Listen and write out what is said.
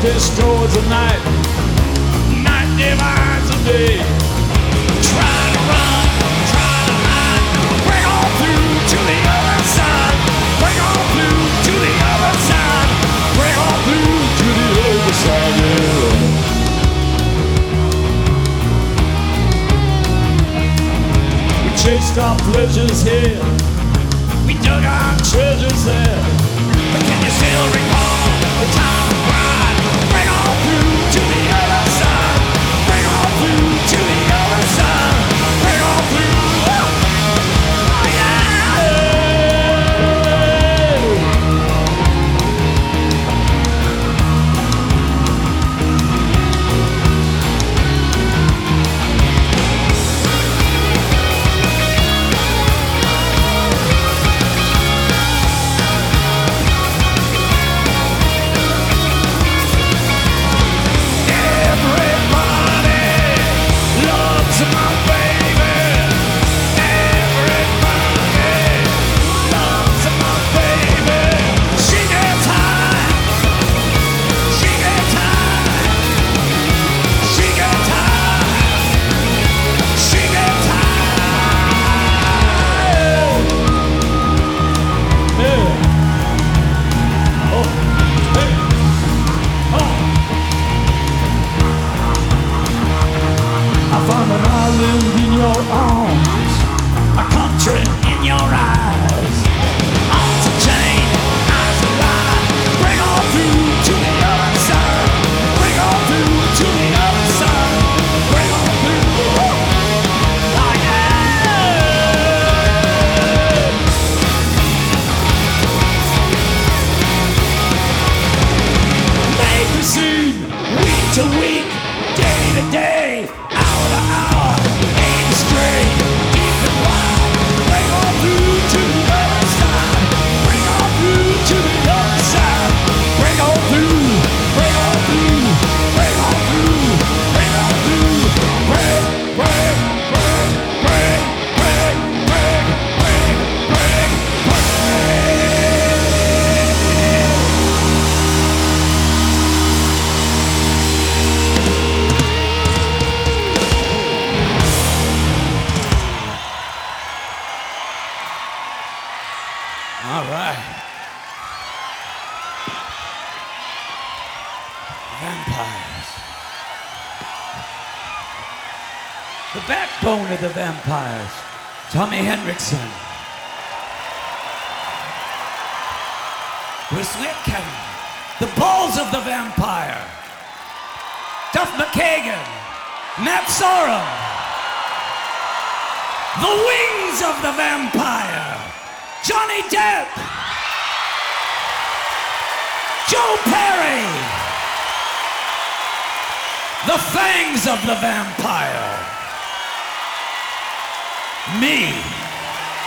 destroys the night. Night divides the day. Try to run, try to hide. Break on through to the other side. Break on through to the other side. Break on through to the other side, yeah. We chased our pleasures here. We dug our treasures there. But can you still recall the time of pride? Break on through to the other side. Break on through to the other side. Break on through. Oh, yeah. In your arms, a country in your eyes, arms of chain, eyes of light. Bring on through to the other side. Bring on through to the other side. Bring on through. Oh, yeah. Make me see week to week, day to day, hour to hour. Straight, deep and wide. Bring on through to the other side. Bring on through to the other side. Bring on through. Bring on through. Bring on through. Bring on through. Break, break, break, break, break, break, break, break, break. All right. Vampires. The backbone of the Vampires, Tommy Henriksen. Bruce Whitcomb. The balls of the Vampire, Duff McKagan. Matt Sorum. The wings of the Vampire, Johnny Depp, Joe Perry, the fangs of the Vampire, me.